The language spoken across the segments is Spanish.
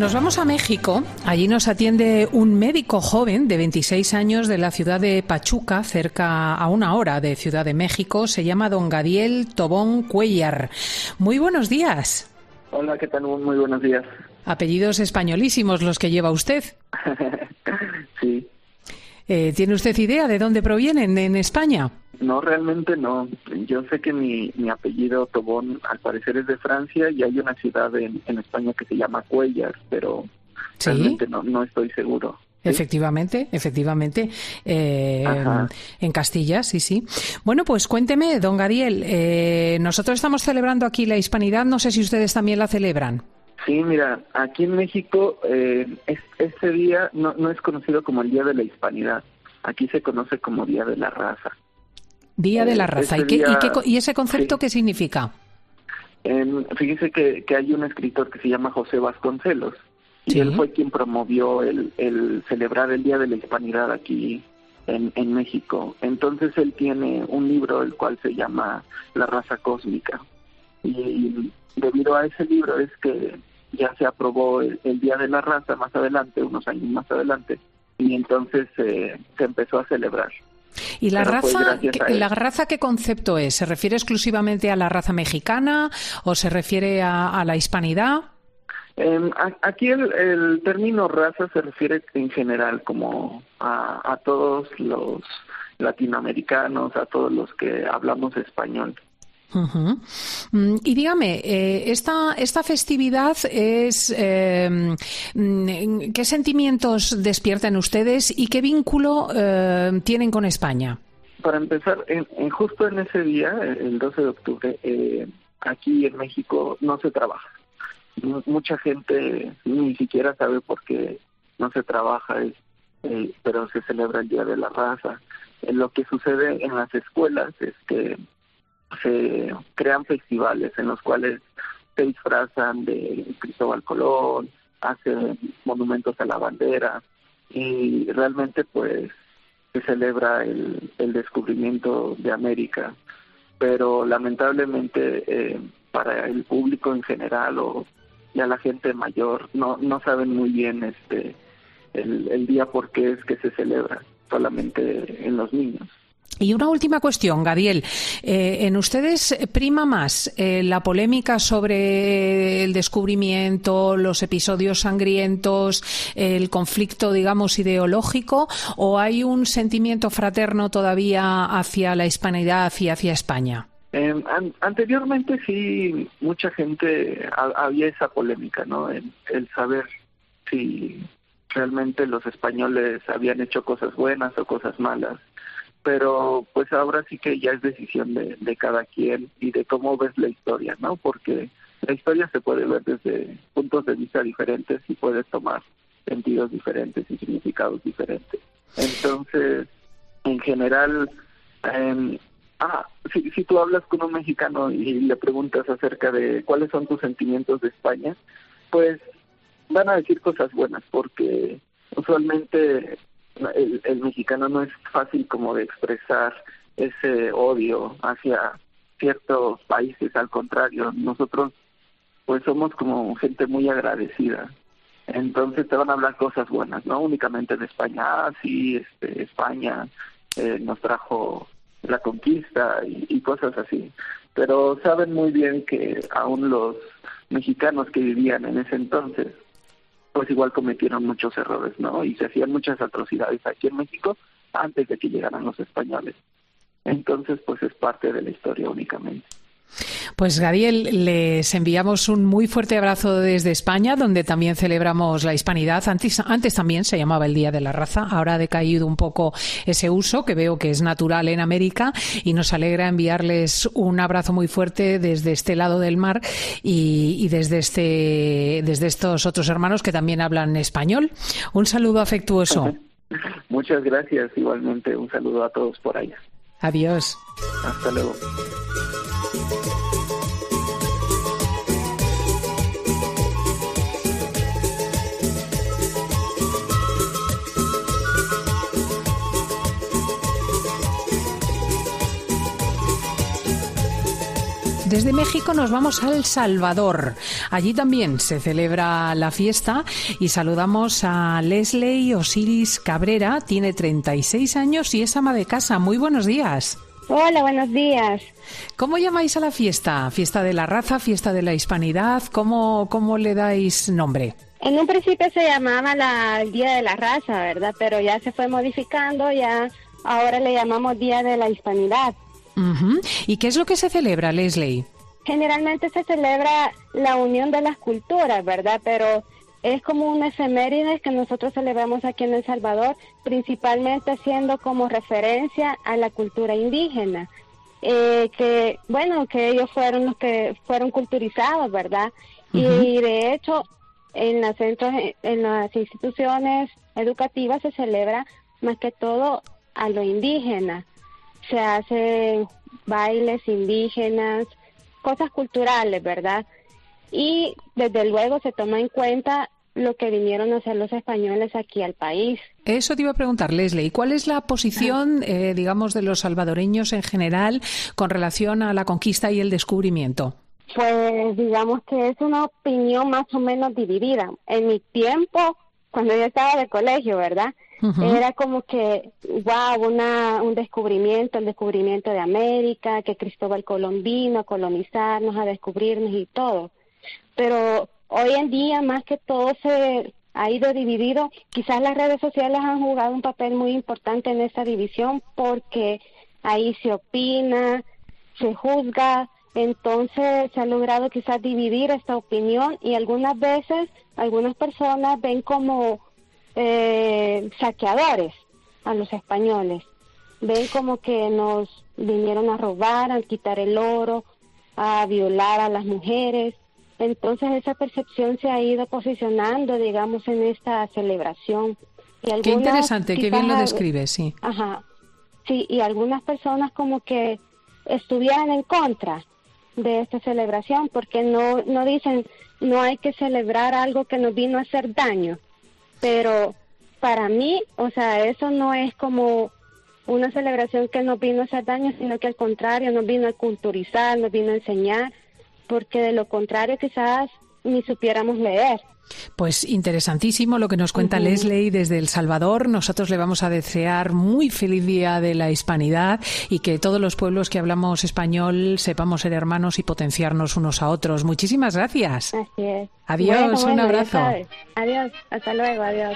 Nos vamos a México. Allí nos atiende un médico joven de 26 años de la ciudad de Pachuca, cerca a 1 hora de Ciudad de México. Se llama don Gadiel Tobón Cuéllar. Muy buenos días. Hola, ¿qué tal? Muy buenos días. Apellidos españolísimos los que lleva usted. Sí. ¿Tiene usted idea de dónde provienen en España? No, realmente no. Yo sé que mi apellido Tobón al parecer es de Francia y hay una ciudad en España que se llama Cuéllar, pero ¿sí? Realmente no estoy seguro. ¿Sí? Efectivamente. En Castilla, sí. Bueno, pues cuénteme, don Gadiel, nosotros estamos celebrando aquí la Hispanidad, no sé si ustedes también la celebran. Sí, mira, aquí en México este día no es conocido como el Día de la Hispanidad, aquí se conoce como Día de la Raza. Día de la Raza, ¿y ese concepto sí. qué significa? Fíjese que hay un escritor que se llama José Vasconcelos, y sí. Él fue quien promovió el celebrar el Día de la Hispanidad aquí en México. Entonces él tiene un libro el cual se llama La Raza Cósmica, y debido a ese libro es que ya se aprobó el Día de la Raza más adelante, unos años más adelante, y entonces se empezó a celebrar. ¿Y la raza qué concepto es? ¿Se refiere exclusivamente a la raza mexicana o se refiere a la hispanidad? Aquí el término raza se refiere en general como a todos los latinoamericanos, a todos los que hablamos español. Uh-huh. Y dígame, esta festividad es ¿qué sentimientos despiertan ustedes y qué vínculo tienen con España? Para empezar, justo en ese día, el 12 de octubre, aquí en México no se trabaja. Mucha gente ni siquiera sabe por qué no se trabaja, pero se celebra el Día de la Raza. Lo que sucede en las escuelas es que se crean festivales en los cuales se disfrazan de Cristóbal Colón, hacen monumentos a la bandera y realmente pues se celebra el descubrimiento de América, pero lamentablemente para el público en general o ya la gente mayor no saben muy bien el día por qué es que se celebra, solamente en los niños. Y una última cuestión, Gadiel. ¿En ustedes prima más la polémica sobre el descubrimiento, los episodios sangrientos, el conflicto, digamos, ideológico, o hay un sentimiento fraterno todavía hacia la hispanidad y hacia España? Anteriormente sí, mucha gente había esa polémica, ¿no? El saber si realmente los españoles habían hecho cosas buenas o cosas malas. Pero pues ahora sí que ya es decisión de cada quien y de cómo ves la historia, ¿no? Porque la historia se puede ver desde puntos de vista diferentes y puede tomar sentidos diferentes y significados diferentes. Entonces, en general, si tú hablas con un mexicano y le preguntas acerca de cuáles son tus sentimientos de España, pues van a decir cosas buenas, porque usualmente el mexicano no es fácil como de expresar ese odio hacia ciertos países, al contrario, nosotros pues somos como gente muy agradecida, entonces te van a hablar cosas buenas, no únicamente de España, sí, España nos trajo la conquista y cosas así, pero saben muy bien que aún los mexicanos que vivían en ese entonces pues igual cometieron muchos errores, ¿no? Y se hacían muchas atrocidades aquí en México antes de que llegaran los españoles. Entonces, pues es parte de la historia únicamente. Pues Gadiel, les enviamos un muy fuerte abrazo desde España, donde también celebramos la hispanidad. Antes también se llamaba el Día de la Raza, ahora ha decaído un poco ese uso, que veo que es natural en América, y nos alegra enviarles un abrazo muy fuerte desde este lado del mar y desde estos otros hermanos que también hablan español. Un saludo afectuoso. Muchas gracias, igualmente un saludo a todos por allá. Adiós. Hasta luego. Desde México nos vamos a El Salvador. Allí también se celebra la fiesta y saludamos a Leslie Osiris Cabrera. Tiene 36 años y es ama de casa. Muy buenos días. Hola, buenos días. ¿Cómo llamáis a la fiesta? ¿Fiesta de la raza? ¿Fiesta de la hispanidad? ¿Cómo le dais nombre? En un principio se llamaba el Día de la Raza, ¿verdad? Pero ya se fue modificando, ya ahora le llamamos Día de la Hispanidad. Uh-huh. ¿Y qué es lo que se celebra, Leslie? Generalmente se celebra la unión de las culturas, ¿verdad? Pero es como una efeméride que nosotros celebramos aquí en El Salvador, principalmente haciendo como referencia a la cultura indígena. Que ellos fueron los que fueron culturizados, ¿verdad? Uh-huh. Y de hecho, en las instituciones educativas se celebra más que todo a lo indígena. Se hacen bailes indígenas, cosas culturales, ¿verdad? Y desde luego se toma en cuenta lo que vinieron a hacer los españoles aquí al país. Eso te iba a preguntar, Leslie, ¿cuál es la posición, digamos, de los salvadoreños en general con relación a la conquista y el descubrimiento? Pues digamos que es una opinión más o menos dividida. En mi tiempo, cuando yo estaba de colegio, ¿verdad? Uh-huh. Era como que, el descubrimiento de América, que Cristóbal Colón vino a colonizarnos, a descubrirnos y todo. Pero hoy en día, más que todo, se ha ido dividido. Quizás las redes sociales han jugado un papel muy importante en esta división, porque ahí se opina, se juzga, entonces se ha logrado quizás dividir esta opinión, y algunas veces, algunas personas ven como saqueadores a los españoles, ven como que nos vinieron a robar, a quitar el oro, a violar a las mujeres. Entonces esa percepción se ha ido posicionando, digamos, en esta celebración. Y algunas, qué interesante, quizás, qué bien lo describes, sí. Ajá, sí, y algunas personas como que estuvieran en contra de esta celebración, porque no dicen, no hay que celebrar algo que nos vino a hacer daño. Pero para mí, o sea, eso no es como una celebración que nos vino a hacer daño, sino que al contrario, nos vino a culturizar, nos vino a enseñar, porque de lo contrario quizás ni supiéramos leer. Pues interesantísimo lo que nos cuenta uh-huh. Leslie desde El Salvador. Nosotros le vamos a desear muy feliz Día de la Hispanidad y que todos los pueblos que hablamos español sepamos ser hermanos y potenciarnos unos a otros. Muchísimas gracias. Así es. Adiós, un abrazo. Adiós, hasta luego, adiós.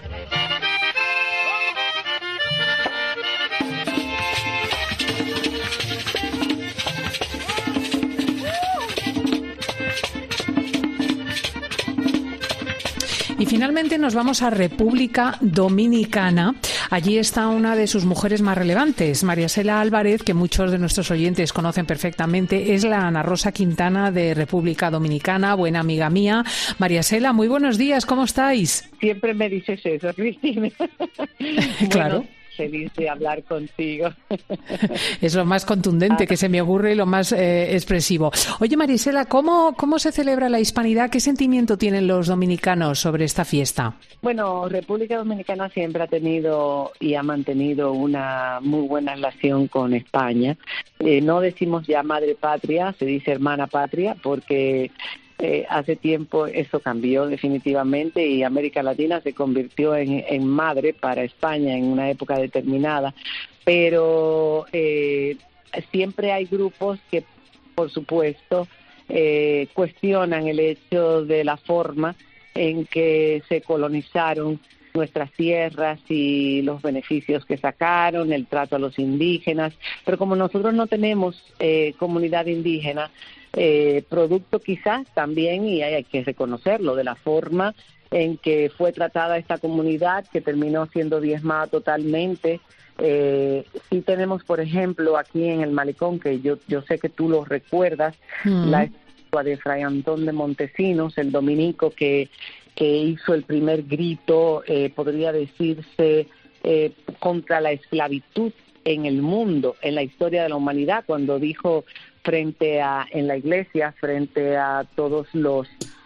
Y finalmente nos vamos a República Dominicana. Allí está una de sus mujeres más relevantes, Mariasela Álvarez, que muchos de nuestros oyentes conocen perfectamente. Es la Ana Rosa Quintana de República Dominicana, buena amiga mía. Mariasela, muy buenos días, ¿cómo estáis? Siempre me dices eso, Cristina. Claro. Bueno, feliz de hablar contigo. Es lo más contundente que se me ocurre y lo más expresivo. Oye, Mariasela, ¿cómo se celebra la hispanidad? ¿Qué sentimiento tienen los dominicanos sobre esta fiesta? Bueno, República Dominicana siempre ha tenido y ha mantenido una muy buena relación con España. No decimos ya madre patria, se dice hermana patria, porque hace tiempo eso cambió definitivamente y América Latina se convirtió en madre para España en una época determinada, pero siempre hay grupos que, por supuesto, cuestionan el hecho de la forma en que se colonizaron nuestras tierras y los beneficios que sacaron, el trato a los indígenas, pero como nosotros no tenemos comunidad indígena, producto quizás también, y hay que reconocerlo, de la forma en que fue tratada esta comunidad, que terminó siendo diezmada totalmente. Sí tenemos, por ejemplo, aquí en el Malecón, que yo sé que tú lo recuerdas, la estatua de Fray Antón de Montesinos, el dominico que hizo el primer grito, podría decirse, contra la esclavitud en el mundo, en la historia de la humanidad, cuando dijo en la iglesia, frente a todos los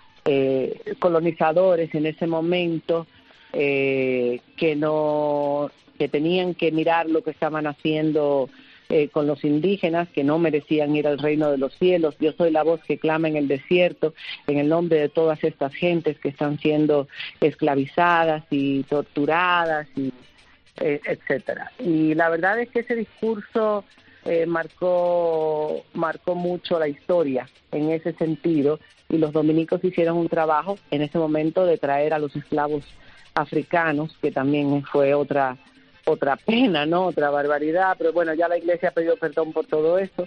colonizadores en ese momento, que tenían que mirar lo que estaban haciendo con los indígenas que no merecían ir al reino de los cielos. Yo soy la voz que clama en el desierto en el nombre de todas estas gentes que están siendo esclavizadas y torturadas, y etcétera. Y la verdad es que ese discurso marcó mucho la historia en ese sentido, y los dominicos hicieron un trabajo en ese momento de traer a los esclavos africanos, que también fue otra pena, ¿no? Otra barbaridad, pero bueno, ya la Iglesia pidió perdón por todo eso.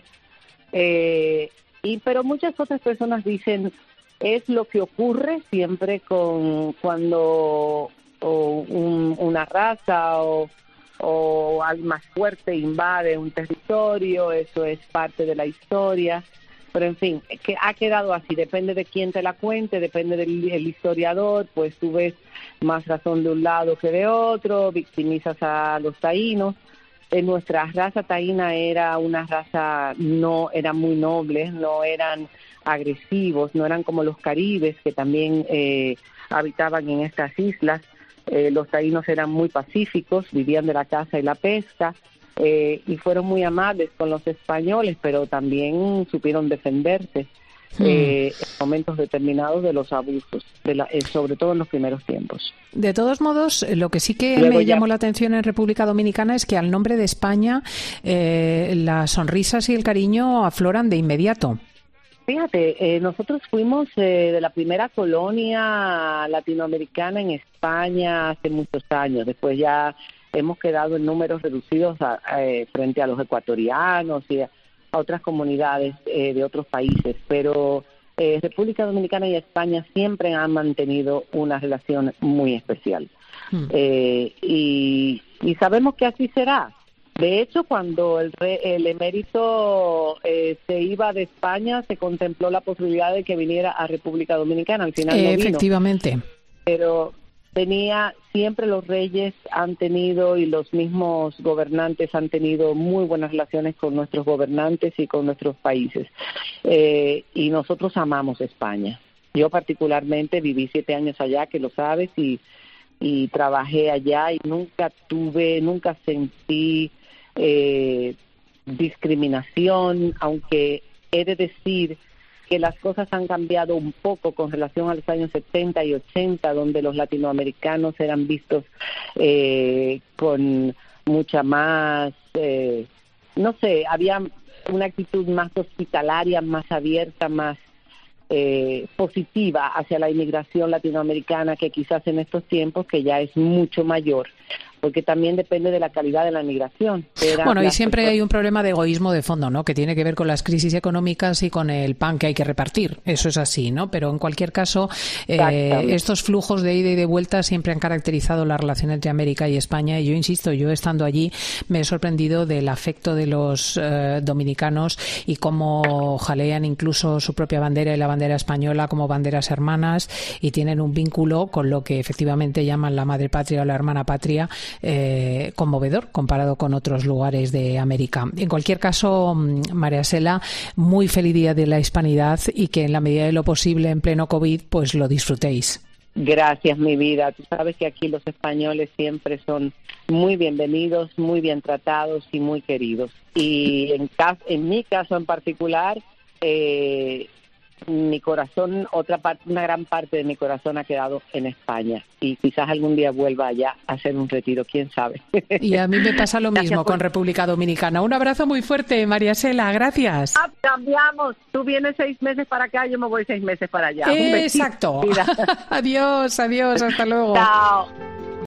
Pero muchas otras personas dicen, es lo que ocurre siempre cuando una raza o algo más fuerte invade un territorio, eso es parte de la historia. Pero en fin, que ha quedado así, depende de quién te la cuente, depende del historiador, pues tú ves más razón de un lado que de otro, victimizas a los taínos. Nuestra raza taína era una raza, no era muy noble, no eran agresivos, no eran como los caribes que también habitaban en estas islas. Los taínos eran muy pacíficos, vivían de la caza y la pesca, y fueron muy amables con los españoles, pero también supieron defenderse en momentos determinados de los abusos, sobre todo en los primeros tiempos. De todos modos, lo que sí que me llamó la atención en República Dominicana es que al nombre de España las sonrisas y el cariño afloran de inmediato. Fíjate, nosotros fuimos de la primera colonia latinoamericana en España hace muchos años. Después ya hemos quedado en números reducidos frente a los ecuatorianos y a otras comunidades de otros países. Pero República Dominicana y España siempre han mantenido una relación muy especial. Y sabemos que así será. De hecho, cuando el emérito se iba de España, se contempló la posibilidad de que viniera a República Dominicana. Al final no vino. Efectivamente. Pero siempre los reyes han tenido, y los mismos gobernantes han tenido muy buenas relaciones con nuestros gobernantes y con nuestros países. Y nosotros amamos España. Yo particularmente viví 7 años allá, que lo sabes, y trabajé allá, y nunca sentí discriminación, aunque he de decir que las cosas han cambiado un poco con relación a los años 70 y 80, donde los latinoamericanos eran vistos con mucha más, había una actitud más hospitalaria, más abierta, más positiva hacia la inmigración latinoamericana, que quizás en estos tiempos, que ya es mucho mayor, porque también depende de la calidad de la migración. Bueno, y siempre hay un problema de egoísmo de fondo, ¿no? Que tiene que ver con las crisis económicas y con el pan que hay que repartir. Eso es así, ¿no? Pero en cualquier caso, estos flujos de ida y de vuelta siempre han caracterizado la relación entre América y España. Y yo insisto, yo estando allí me he sorprendido del afecto de los dominicanos y cómo jalean incluso su propia bandera y la bandera española como banderas hermanas, y tienen un vínculo con lo que efectivamente llaman la madre patria o la hermana patria, conmovedor comparado con otros lugares de América. En cualquier caso, María Sela, muy feliz Día de la Hispanidad, y que en la medida de lo posible en pleno COVID pues lo disfrutéis. Gracias, mi vida. Tú sabes que aquí los españoles siempre son muy bienvenidos, muy bien tratados y muy queridos. Y en mi caso en particular, mi corazón, una gran parte de mi corazón ha quedado en España, y quizás algún día vuelva allá a hacer un retiro, quién sabe. Y a mí me pasa lo mismo con República Dominicana. Un abrazo muy fuerte, María Sela, gracias. Cambiamos, tú vienes 6 meses para acá, yo me voy 6 meses para allá. Exacto. Adiós, hasta luego. Chao.